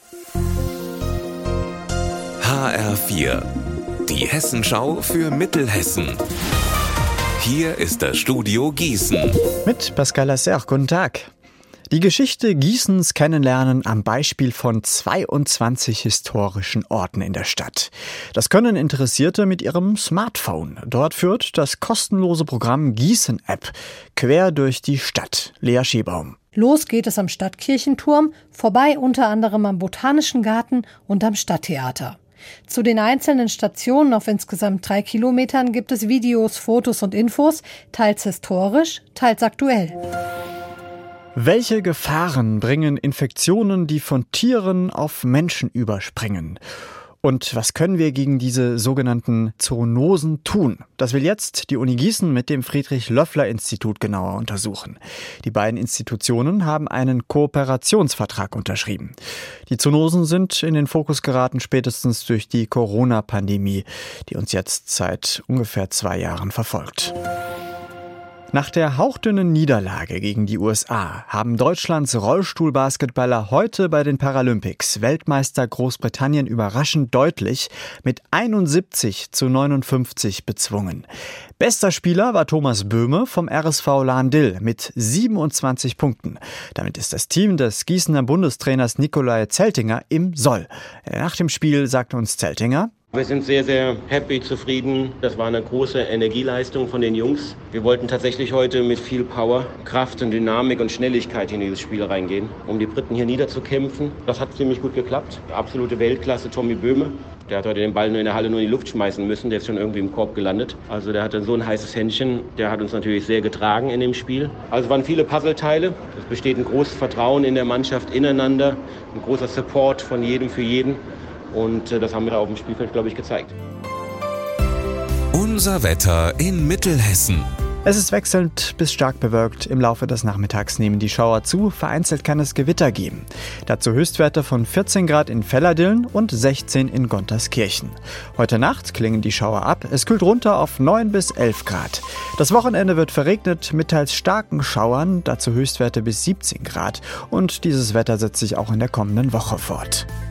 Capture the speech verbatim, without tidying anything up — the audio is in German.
H R vier, die Hessenschau für Mittelhessen. Hier ist das Studio Gießen. Mit Pascal Lasser, guten Tag. Die Geschichte Gießens kennenlernen am Beispiel von zweiundzwanzig historischen Orten in der Stadt. Das können Interessierte mit ihrem Smartphone. Dort führt das kostenlose Programm Gießen-App quer durch die Stadt. Lea Schebaum. Los geht es am Stadtkirchenturm, vorbei unter anderem am Botanischen Garten und am Stadttheater. Zu den einzelnen Stationen auf insgesamt drei Kilometern gibt es Videos, Fotos und Infos, teils historisch, teils aktuell. Welche Gefahren bringen Infektionen, die von Tieren auf Menschen überspringen? Und was können wir gegen diese sogenannten Zoonosen tun? Das will jetzt die Uni Gießen mit dem Friedrich-Löffler-Institut genauer untersuchen. Die beiden Institutionen haben einen Kooperationsvertrag unterschrieben. Die Zoonosen sind in den Fokus geraten, spätestens durch die Corona-Pandemie, die uns jetzt seit ungefähr zwei Jahren verfolgt. Nach der hauchdünnen Niederlage gegen die U S A haben Deutschlands Rollstuhlbasketballer heute bei den Paralympics Weltmeister Großbritannien überraschend deutlich mit einundsiebzig zu neunundfünfzig bezwungen. Bester Spieler war Thomas Böhme vom R S V Lahn-Dill mit siebenundzwanzig Punkten. Damit ist das Team des Gießener Bundestrainers Nikolai Zeltinger im Soll. Nach dem Spiel sagte uns Zeltinger: Wir sind sehr, sehr happy, zufrieden. Das war eine große Energieleistung von den Jungs. Wir wollten tatsächlich heute mit viel Power, Kraft und Dynamik und Schnelligkeit in dieses Spiel reingehen, um die Briten hier niederzukämpfen. Das hat ziemlich gut geklappt. Absolute Weltklasse, Tommy Böhme. Der hat heute den Ball nur in der Halle nur in die Luft schmeißen müssen. Der ist schon irgendwie im Korb gelandet. Also der hatte so ein heißes Händchen. Der hat uns natürlich sehr getragen in dem Spiel. Also waren viele Puzzleteile. Es besteht ein großes Vertrauen in der Mannschaft, ineinander. Ein großer Support von jedem für jeden. Und das haben wir da auf dem Spielfeld, glaube ich, gezeigt. Unser Wetter in Mittelhessen. Es ist wechselnd bis stark bewölkt. Im Laufe des Nachmittags nehmen die Schauer zu. Vereinzelt kann es Gewitter geben. Dazu Höchstwerte von vierzehn Grad in Velladillen und sechzehn in Gonterskirchen. Heute Nacht klingen die Schauer ab. Es kühlt runter auf neun bis elf Grad. Das Wochenende wird verregnet mit teils starken Schauern. Dazu Höchstwerte bis siebzehn Grad. Und dieses Wetter setzt sich auch in der kommenden Woche fort.